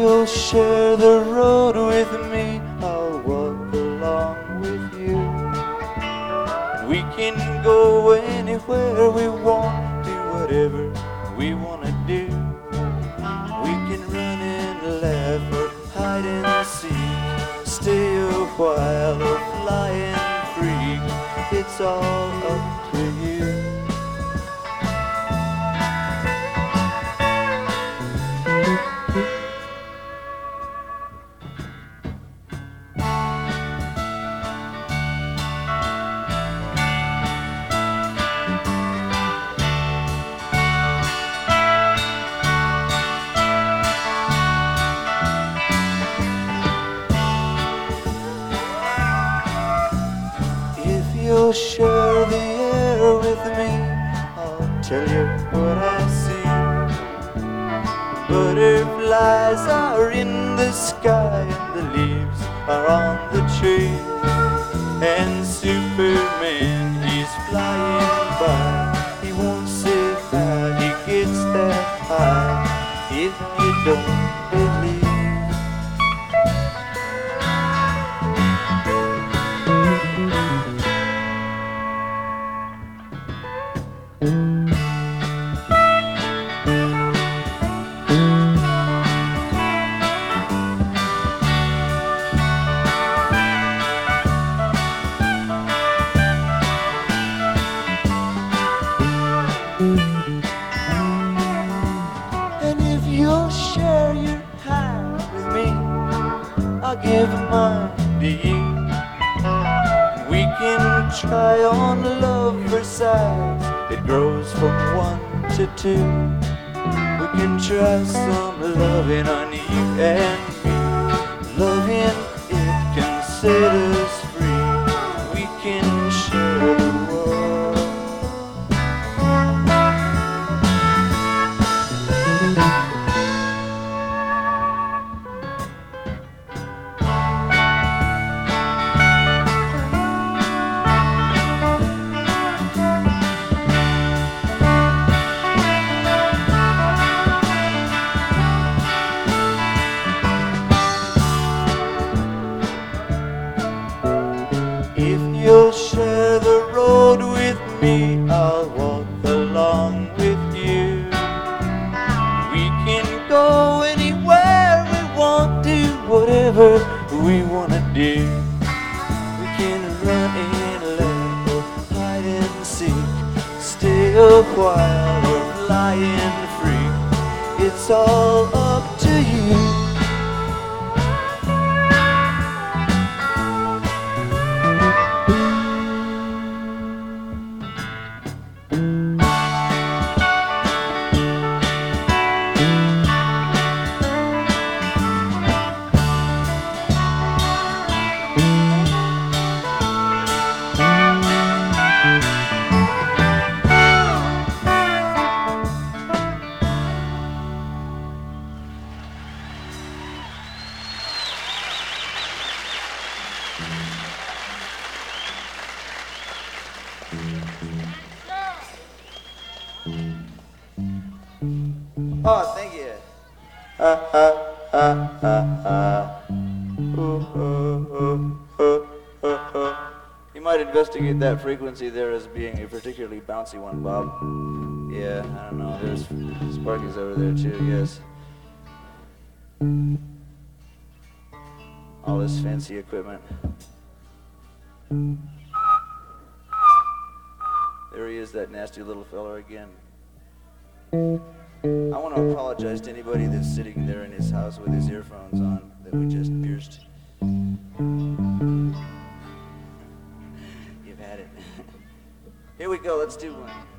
you'll share the road with me, I'll walk along with you. We can go anywhere we want, do whatever we want to do. We can run and laugh or hide and seek, stay a while or fly and freak. It's all up to you. You'll share the air with me, I'll tell you what I see. Butterflies are in the sky and the leaves are on the tree. And Superman, he's flying by, he won't say how he gets that high if you don't believe. I'll give mine to you. We can try on love for size, it grows from 1 to 2. We can try some loving on you and me. Loving, it can set us free. We can share the world. You'll share the road with me, I'll walk along with you. We can go anywhere we want to, whatever we want to do. We can run and laugh or hide and seek, stay a while or fly and freak. It's all up to you. Oh, thank you. Ha ha ha ha ha. You might investigate that frequency there as being a particularly bouncy one, Bob. Yeah, I don't know. There's Sparky's over there too, yes. All this fancy equipment. There he is, that nasty little fella again. I want to apologize to anybody that's sitting there in his house with his earphones on that we just pierced. You've had it. Here we go, let's do one.